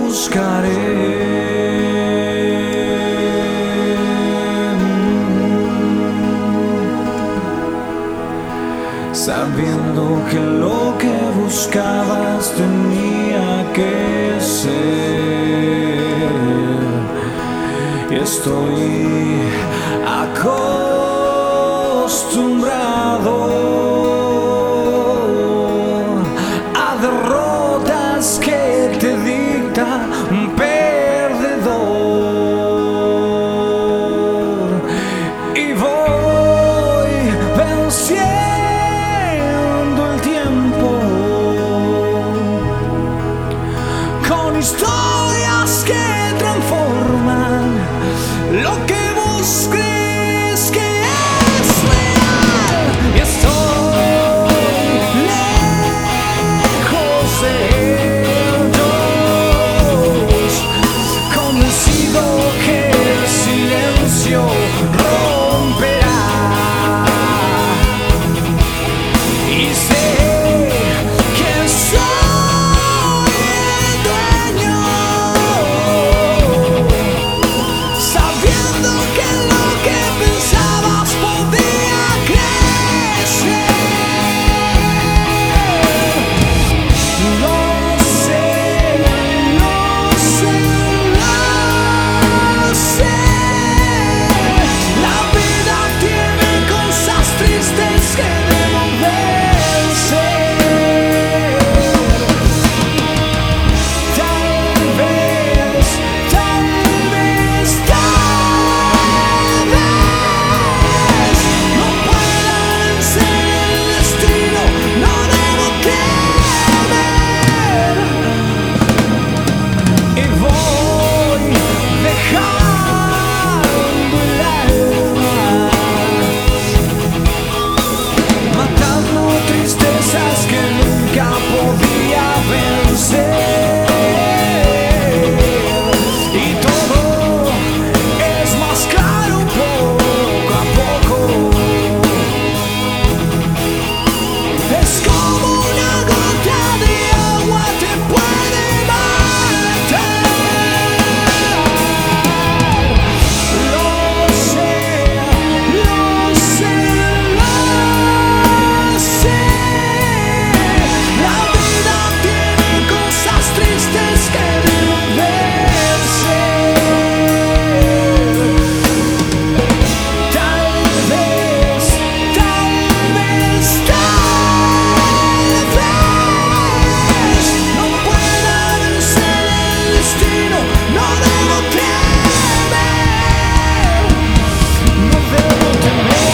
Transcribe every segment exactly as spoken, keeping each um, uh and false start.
buscaré. Sabiendo que lo que buscabas tenía que ser, y estoy acostumbrado a derrotas que te dicta un perdedor, y voy venciendo el tiempo con historias que transforman lo que busques que es real, y estoy lejos de ellos, convencido que el silencio romperá, y sé que soy el dueño, sabiendo que lo que pensabas podía crecer. Lo sé, lo sé, lo sé. La vida tiene cosas tristes que debo vencer. Tal vez, tal vez, tal vez no pueda vencer el destino, no debo temer, y voy dejando el alma, matando tristezas que nunca podía vencer, y todo es más claro poco a poco. Es como una gota de agua te puede matar. Lo sé, lo sé, lo sé. La vida tiene cosas tristes que debo vencer. Tal vez, tal vez, tal vez no pueda vencer el destino, no debo temer, no debo temer.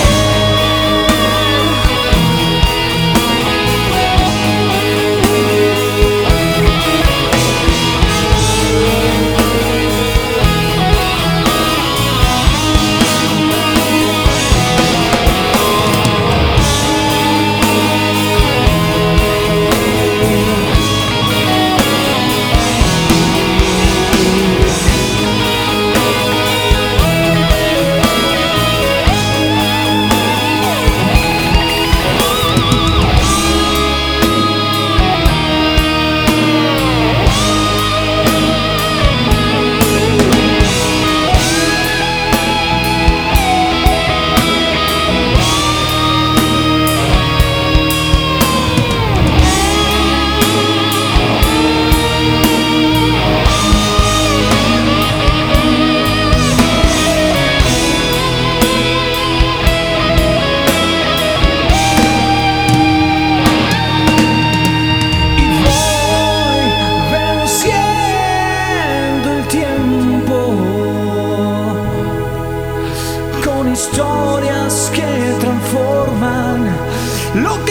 Y voy venciendo el tiempo con historias que transforman lo